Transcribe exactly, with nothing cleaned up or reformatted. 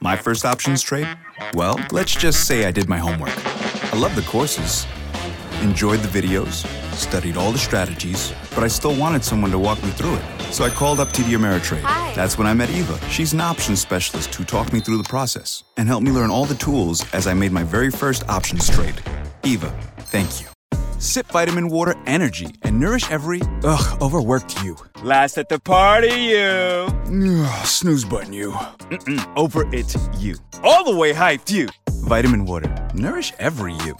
My first options trade? Well, let's just say I did my homework. I loved the courses, enjoyed the videos, studied all the strategies, but I still wanted someone to walk me through it. So I called up T D Ameritrade. Hi. That's when I met Eva. She's an options specialist who talked me through the process and helped me learn all the tools as I made my very first options trade. Eva, thank you. Sip Vitamin Water Energy and nourish every, ugh, overworked you. Last at the party, you. Ugh, snooze button you. Mm-mm, over it, you. All the way hyped, you. Vitamin Water, nourish every you.